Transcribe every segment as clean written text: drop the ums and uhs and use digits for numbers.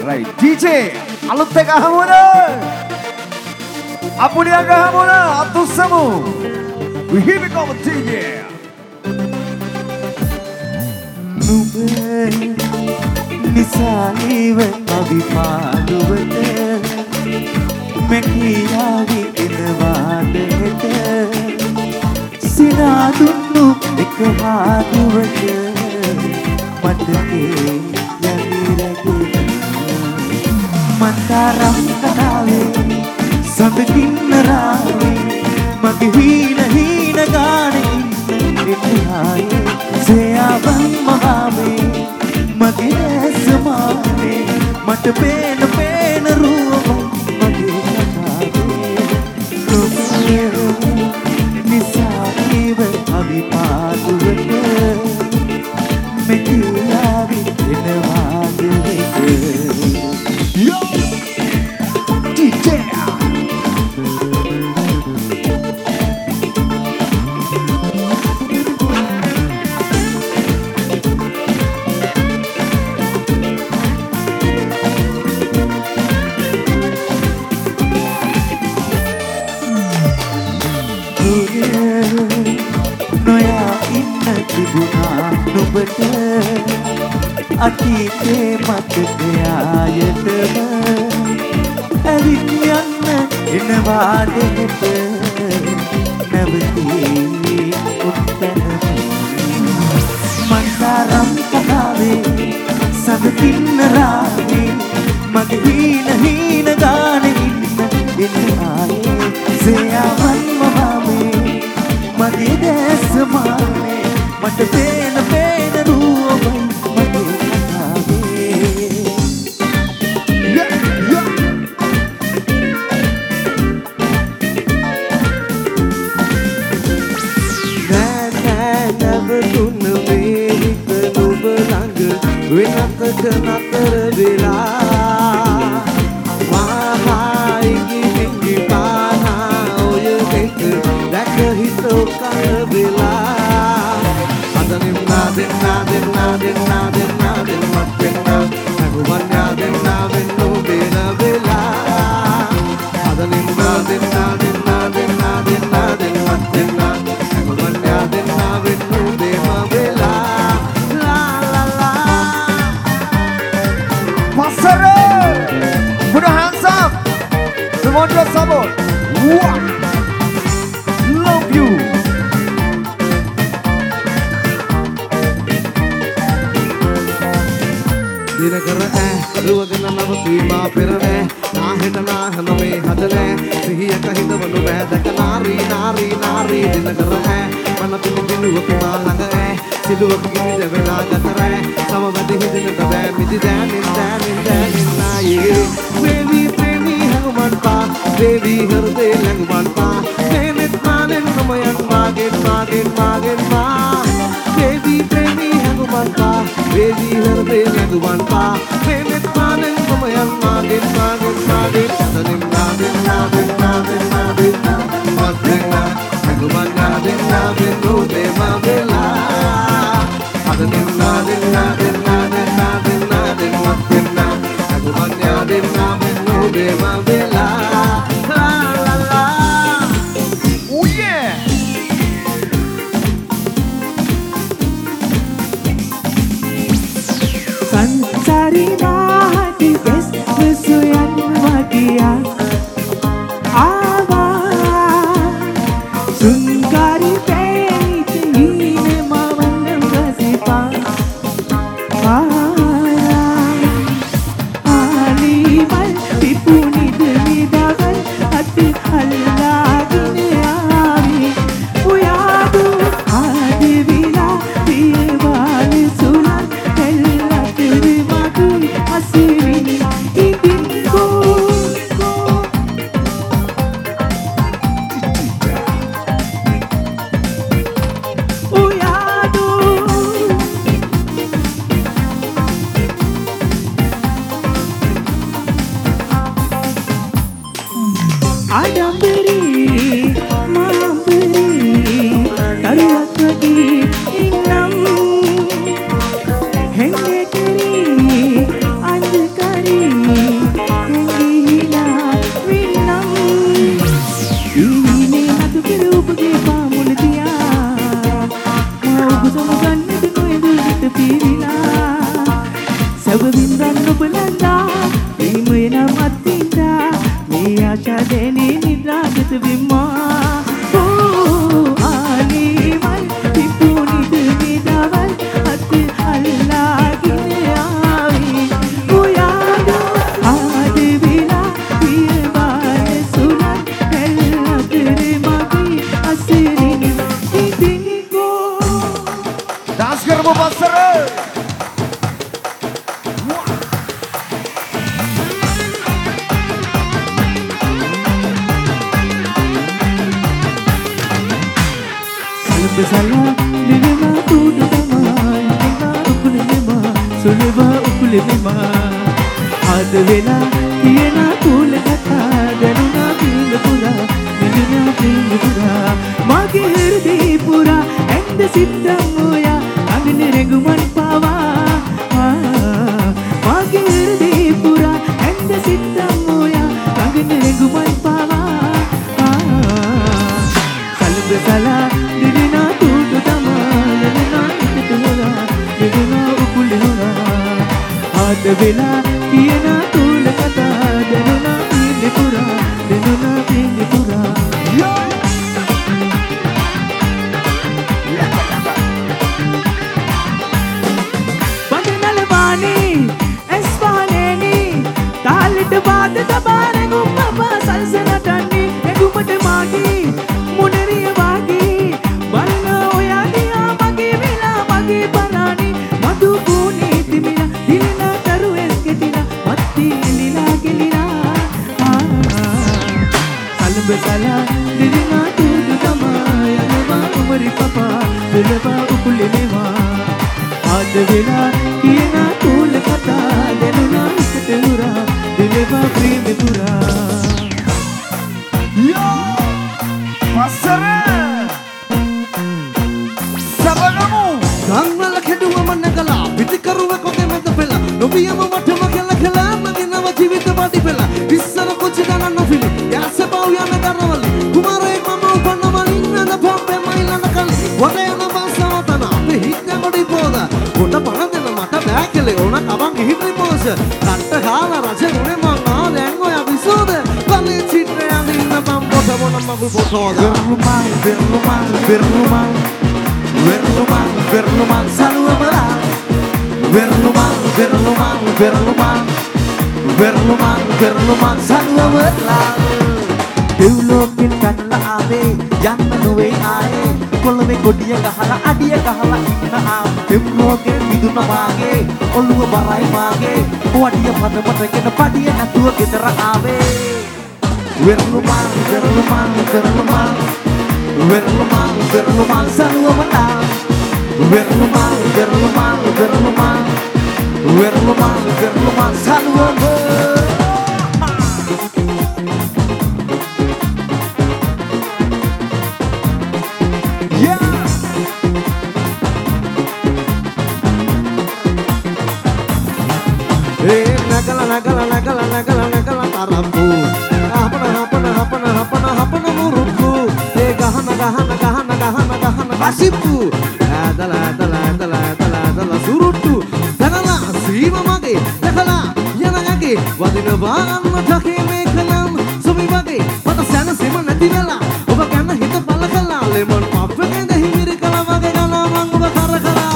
right. DJ, alut එක අහමුද? අපුඩියක් අහමුද? අතුස්සමු. Here we go, DJ. නුඹේ නිසානිව අවිපාදුවට මෙකියාවි එනවාදෙට සිනාදුන්නු එක හාදුවට මතකේ යදිරගෙන මන්තරම් කතාවේ සඳකින්න රාවේ මගේ හීන ගානේ ඉන්නේ සයාවන් මහාවේ මගේ සමානේ මට පේන රූප මගේ කතාවේ නිසානිව අවිපාදුවට මෙකියාවි එනවාදෙට Yo! DJ! නොයා ඉන්න තිබුණා නුඹට අතීතේ මතකයායටම ඇවිත් යන්න එනවා දෙහෙට නැවතී උත්තනම මන්තරම් කතාවේ සඳකින්න රාවේ මගේ හීන ගානේ ඉන්න ආයේ සයාවන් මහාවේ මගේ දැසමානේ මට පේන රූපයි මගේ කතාවේ නෑ නැවතුන මේ හිත නුඹ ළඟ වෙනතක නතර වෙලා මහායි කිවි පානා ඔය දෙක දැක හිතෝ කල වෙලා අදනින් නාදෙන් මත් වෙන්නා නගුවන්නා දෙන්නා වෙන්නු බේන වෙලා අදනින් නාදෙන් මත් වෙන්නා නගුවන්නා දෙන්නා වෙන්නු බේම වෙලා ලා ලා ලා Passare! Put your hands up! We want your support! Wow! Love you! Dinakara රුවගෙන නවතීමා පෙරනෑ නාහෙට නාහන මේ හදනෑ සිහියක හිතවනු බෑදක නාරී දිනකර මනතුළු දිනුවක මා ළඟ සිදුවක ගිනිද වෙලා ගතරෑ සමවැදි හිදිනට බෑ මිදි දෑනින් නායේ වේවී ප්‍රේමී හැඟුමන් පා වේවී හෘදේ ලැඟුමන් පා ප්‍රේමෙත් මානෙන් නොමයන් මාගෙන් පා වේවී ප්‍රේමී හැඟුමන් පා වේවී හෘදේ ලැඟුමන් පා ප්‍රේමෙත් මානෙන් නොමයන් මාගෙන් අදනින් නාදෙන් මත් වෙන්නා හැඟුමන් නාදෙන් රූපේම වෙලා අදනින් නාදෙන් මත් වෙන්නා හැඟුමන් නාදෙන් රූපේම වෙලා ලා ලා ලා Oh yeah! සංසාරි මාහටි වෙස් විසුයන් වටියා ආවා සුන්කාරි පේනිත නීන මවන්න ගසිපා ආලිවල් පිපුනිද නිදවල් අති අල්ලාගෙන ආවි උයාදු ආදිවිලා පියවාලි සුලන් එල්ලතිරි මගුයි අසිරිනි ඉදින් ගෝ උයාදු ආඩම්බරි මාම්බරි තරුවක් වගේ ඉන්නම් හෙංගෙ කරි අන්ධකාරී උපලන්දා ප්‍රේමය නම් අත්විඳා මේ ආශා දෙනේ නිද්‍රාගත විමා ආලීමල් පිපුනිද නිදවල් අත් අල්ලාගෙන ආවි ඔයාද ආද විලා පියවල් සුනත් එල්ලතරේ මගේ අසිරින් ඉදින් ගෝ डांस करो बसर Salah lima tudo tamai lima ukul lima sulba ukul lima ada vela kiyana kul kata danuna pura diluna pura mage hirdi pura end siddam oya agni reguman pawa mage hirdi pura end siddam oya agni reguman pawa salbe sala dilina tudo tamai dilina ikutula dilina ukulula ada vela kiyana kul kata danuna pura diluna pura Bada tabare gumma salsana tanni egumate magi muneriya wagi balna oya diya magi vela magi parani madu puni timina dilina taru esketina matti lila gelina salbe sala dilina tudu tamaya leva umari papa leva ukuleva ad vela kiyana kul kata denuna ikutula dileva prem pura yo बसर sabagamu ගංගල කෙඩුව මන්නකලා පිටිකරුව කොටේ මැද පෙළ නොබියම වටම කෙල කෙලා මගේ නව ජීවිත body පෙළ ඉස්සර කොච්චි ගණන් නොෆිලි යස පව් යන දරවලි කුමාරයෙක් මම උපන්නවලින් නද පොම්බේ මයිලන කලි වරේ යන බස්සවතන අපේ හිත ගොඩි පොද කොට පණ දෙන මට බෑ කෙලේ ඕන කබන් ගිහින් පොස කට්ට කාලා රජ නුනේ මං ආ දැන් ඔය විසෝද කලේ චිත්‍රය අඳින්න මම පොත මොන මගුල් පොතෝද Verluman salua belang Verluman salua belang Dewlokin kan la ave janna nowe aaye kolme godiya gahla adiya gahla inna aam Dewlokin miduna waage oluwa barai maage wadiya padamata ken padiya natuwa gedara ave Verluman salua belang Verluman salua belang nagala tarapu hapana murukku gahana kasipku dala surutu dala sima mage dakala yanagage wadina baanna thake mekalam sumi mage pata sana sima nati vela oba ganna hita palakala lemon pop ekenda himiri kala mage gana man oba karakala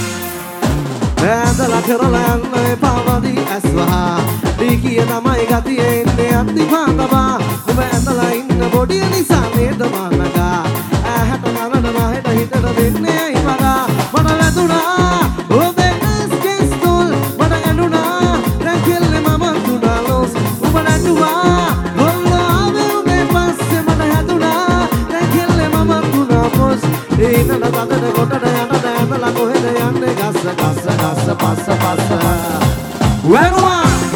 dala kerala anne pavadi aswaha dikiya tamai gatiye inne atti bhandaba oba endala inna bodiya nisa neda managa hata nana na heta hitata denne imaga mana laduna obe skestol mana anduna rankelle mama tunalos mana duwa holla ave obe passe mana haduna rankelle mama tunamos ina na tadana kotana yana la koheda yanne gassa passa Verluman